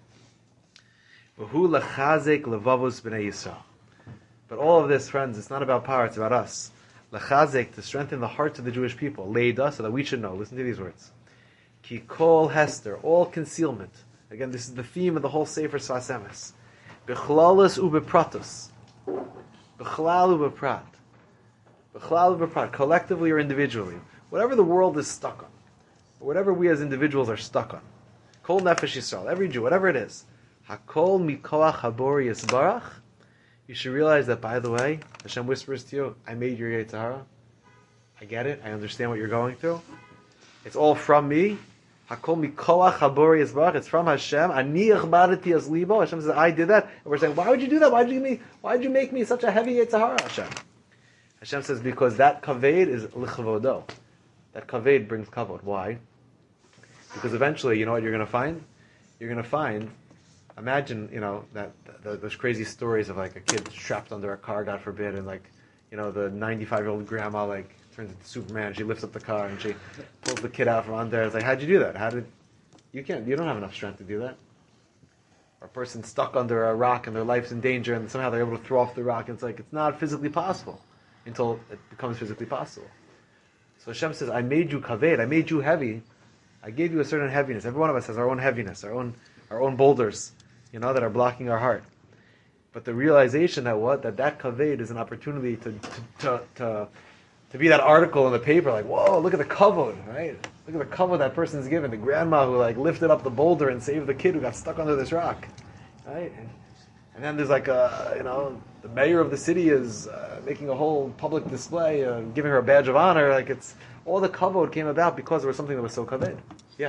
V'hu lechazek levavos b'nei Yisrael. But all of this, friends, it's not about power, it's about us. Lechazek, to strengthen the hearts of the Jewish people. Leida, so that we should know. Listen to these words. Ki kol hester, all concealment. Again, this is the theme of the whole Sefer Sfas Emes. B'chlalos u'bepratos. B'chlal u'beprat. B'chlal u'beprat. Collectively or individually. Whatever the world is stuck on. Or whatever we as individuals are stuck on. Kol nefesh Yisrael. Every Jew, whatever it is. Hakol mikoach habori yisbarach. You should realize that, by the way, Hashem whispers to you, I made your Yetzer Hara. I get it. I understand what you're going through. It's all from me. Hakol mikoach habori yisbarach. It's from Hashem. Ani achbadati as libo. Hashem says, I did that. And we're saying, why would you do that? Why did you make me such a heavy Yetzer Hara, Hashem? Hashem says, because that kaved is lichavodo. That kaved brings kavod. Why? Because eventually, you know what you're going to find? You're going to find, imagine, those crazy stories of a kid trapped under a car, God forbid, and the 95-year-old grandma turns into Superman. She lifts up the car and she pulls the kid out from under. It's how'd you do that? You don't have enough strength to do that. Or a person stuck under a rock and their life's in danger and somehow they're able to throw off the rock. And it's not physically possible until it becomes physically possible. So Hashem says, I made you kaved, I made you heavy. I gave you a certain heaviness. Every one of us has our own heaviness, our own boulders, that are blocking our heart. But the realization that kaved is an opportunity to be that article in the paper, whoa, look at the kavod, right? Look at the kavod that person's given. The grandma who lifted up the boulder and saved the kid who got stuck under this rock, right? And then there's the mayor of the city is making a whole public display, giving her a badge of honor. It's all the kavod came about because there was something that was so kaved. Yeah.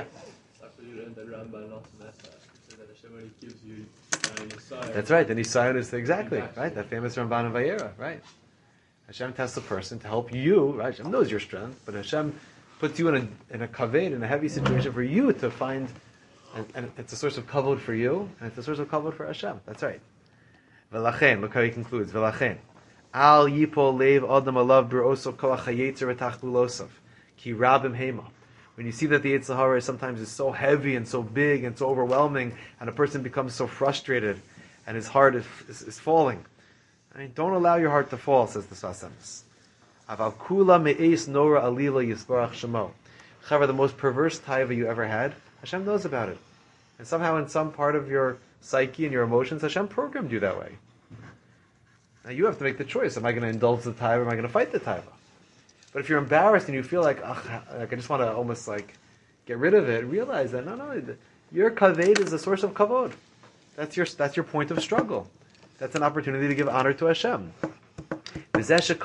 That's right. And Nisayon is exactly right. That famous Ramban in Vayera, right? Hashem tests a person to help you. Right? Hashem knows your strength, but Hashem puts you in a kaved, in a heavy situation for you to find, and it's a source of kavod for you, and it's a source of kavod for Hashem. That's right. V'lachen, look how he concludes. V'lachen, al yipol leiv adam alav b'roso koach hayetzer v'tachbulosav ki rabim hema. When you see that the Yetzer Hara sometimes is so heavy and so big and so overwhelming, and a person becomes so frustrated, and his heart is falling. Don't allow your heart to fall, says the Sfas Emes. Aval kula me'es nora alila yisbarach shemo. However, the most perverse taiva you ever had, Hashem knows about it. And somehow in some part of your psyche and your emotions, Hashem programmed you that way. Now you have to make the choice. Am I going to indulge the taiva or am I going to fight the taiva? But if you're embarrassed and you feel I just want to almost get rid of it, realize that no, your kaved is a source of kavod. That's your point of struggle. That's an opportunity to give honor to Hashem. Moshe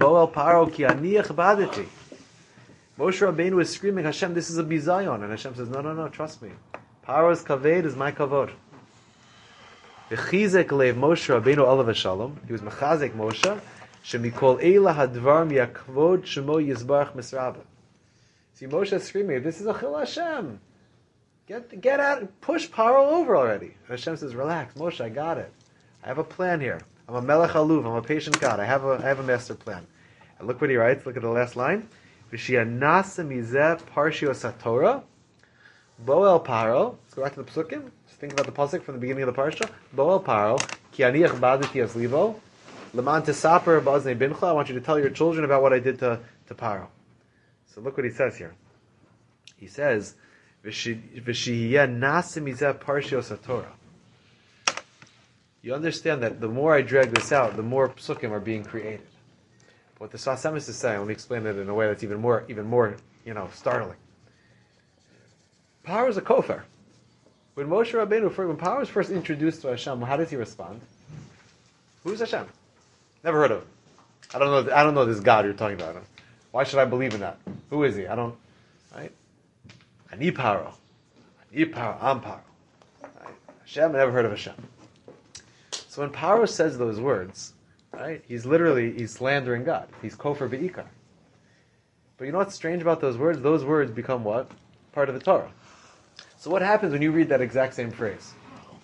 Rabbeinu is screaming, Hashem, this is a bizayon. And Hashem says, no, trust me. Paro's kaved is my kavod. V'chizek leiv Moshe Rabbeinu olav v'shalom. He was mechazek Moshe. Shemikol eila hadvar miyakvod shemo yizbarach misraba. See, Moshe is screaming, this is a chil Hashem. Get out, push Paro over already. And Hashem says, relax, Moshe, I got it. I have a plan here. I'm a melech aluv. I'm a patient God. I have a master plan. And look what he writes. Look at the last line. V'shianasa mizeh parshio satorah boel paro. Let's go back to the psukim. Just think about the pasuk from the beginning of the parsha. Boel paro ki aniach badati aslivo Leman tesaper ba'aznei bincha. I want you to tell your children about what I did to Paro. So look what he says here. He says, "V'shiyeh nasim mizeh parshios haTorah." You understand that the more I drag this out, the more psukim are being created. What the Sfas Emes is saying, let me explain it in a way that's even more, startling. Paro is a kofar. When Moshe Rabbeinu, when Paro is first introduced to Hashem, how does he respond? Who's Hashem? Never heard of him. I don't know this God you're talking about. Why should I believe in that? Who is he? Right? I need Paro. I'm Paro. Right? Hashem, I never heard of Hashem. So when Paro says those words, right, he's slandering God. He's kofar be'ikar. But you know what's strange about those words? Those words become what? Part of the Torah. So what happens when you read that exact same phrase?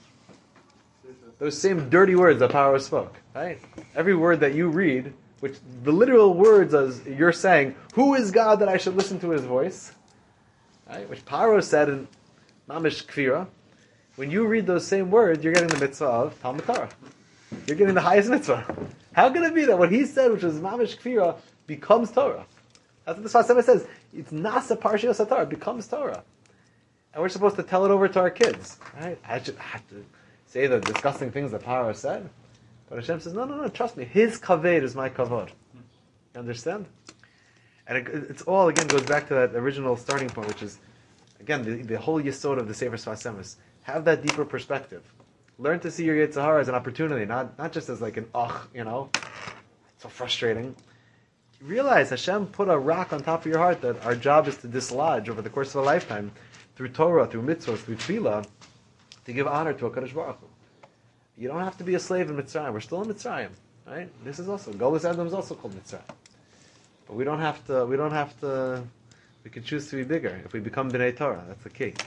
Those same dirty words that Paro spoke, right? Every word that you read, which the literal words as you're saying, who is God that I should listen to his voice? Right? Which Paro said in Mamish Kfira. When you read those same words, you're getting the mitzvah of Talmud Torah. You're getting the highest mitzvah. How can it be that what he said, which was Mamish Kfira, becomes Torah? That's what the Sfas Emes says. It's Nasa Parshios HaTorah. It becomes Torah. And we're supposed to tell it over to our kids. Right? I have to say the disgusting things that Paro said. But Hashem says, no, trust me. His kavod is my kavod. You understand? And it's all, again, goes back to that original starting point, which is, again, the whole yesod of the Sefer Sfas Emes. Have that deeper perspective. Learn to see your Yetzer Hara as an opportunity, not just as like an it's so frustrating. Realize Hashem put a rock on top of your heart that our job is to dislodge over the course of a lifetime, through Torah, through mitzvahs, through tefillah, to give honor to HaKadosh Baruch Hu. You don't have to be a slave in Mitzrayim. We're still in Mitzrayim, right? This is also, Golus Edom is also called Mitzrayim. But we don't have to, we can choose to be bigger if we become B'nai Torah. That's the key.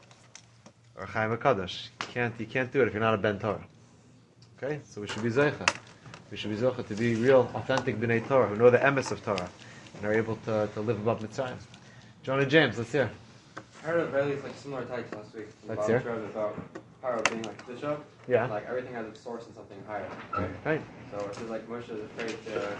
Or Chaim HaKadosh. You can't do it if you're not a Ben Torah. Okay? So we should be Zeicha. We should be Zeicha to be real, authentic B'nai Torah, who know the emes of Torah, and are able to live above Mitzrayim. Jonah James, let's hear. I heard of Riley's similar types last week. Let's hear. About Paro being like bishop. Yeah. Like everything has its source in something higher. Right. So it says like Moshe is afraid the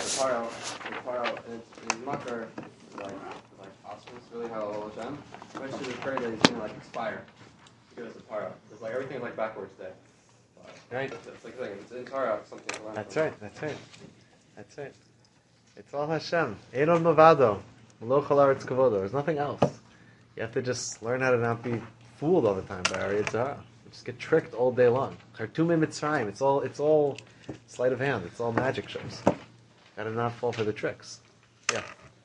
Paro and his mucker like offspring, really how Hashem. Moshe is afraid that he's gonna like expire. Because of Paro. It's like everything is like backwards there. Right. It's like it's in Torah something to learn. That's right. It's all Hashem. Einon Mavado. Maloch Halaretz Kavodo. There's nothing else. You have to just learn how to not be fooled all the time by our Yetzer Hara. Just get tricked all day long. Khartoum Mitzrayim. It's all sleight of hand. It's all magic shows. Gotta not fall for the tricks. Yeah.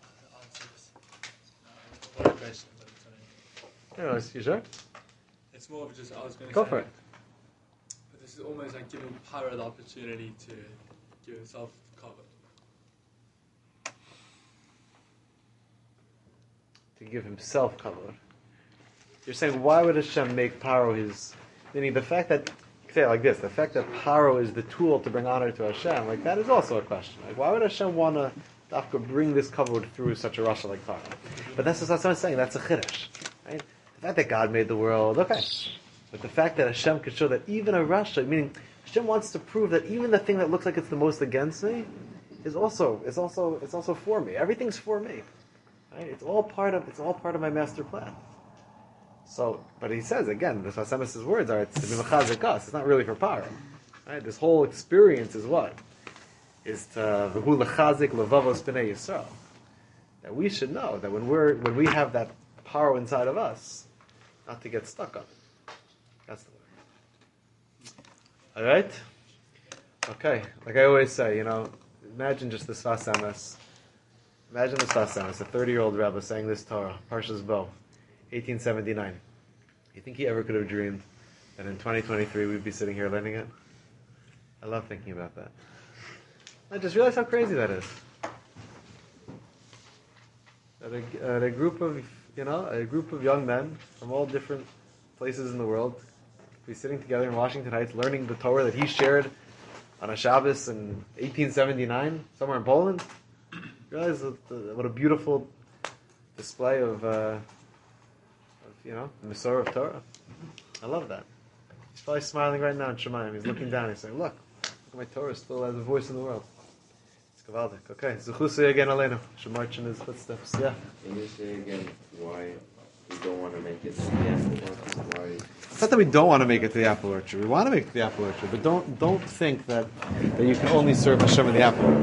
You sure? It's more of just, I was going to Go say, for it. But this is almost like giving Paro the opportunity to give himself cover. To give himself kavod. You're saying, why would Hashem make Paro his... Meaning the fact that, say it like this, the fact that Paro is the tool to bring honor to Hashem, like that is also a question. Like, why would Hashem want to bring this kavod through such a Rasha like Paro? But that's what I'm saying, that's a chiddush. Right? The fact that God made the world, okay. But the fact that Hashem could show that even a Rasha, meaning Hashem wants to prove that even the thing that looks like it's the most against me is also for me. Everything's for me. Right? It's all part of my master plan. So, but he says again, the Sfas Emes' words are, it's to be mechazik us. It's not really for Paro. Right? This whole experience is what? Is to v'hu lechazik levavos b'nei Yisrael. That we should know that when we have that Paro inside of us, not to get stuck on it. That's the word. All right. Okay. Like I always say, imagine just the Sfas Emes. Imagine the Sfas Emes, a 30-year-old Rebbe saying this Torah, Parshas Bo, 1879. You think he ever could have dreamed that in 2023 we'd be sitting here learning it? I love thinking about that. I just realized how crazy that is. That a group of young men from all different places in the world be sitting together in Washington Heights learning the Torah that he shared on a Shabbos in 1879 somewhere in Poland. Realize what a beautiful display of the Masorah of Torah. I love that. He's probably smiling right now in Shemayim. He's looking down. He's saying, "Look My Torah still has a voice in the world. It's Kavaldik. Okay, Zuchusi again, Aleinu. Should march in his footsteps. Yeah. Can you say again why we don't want to make it to the apple orchard? Why? It's not that we don't want to make it to the apple orchard. We want to make it to the apple orchard, but don't think that you can only serve Hashem in the apple orchard.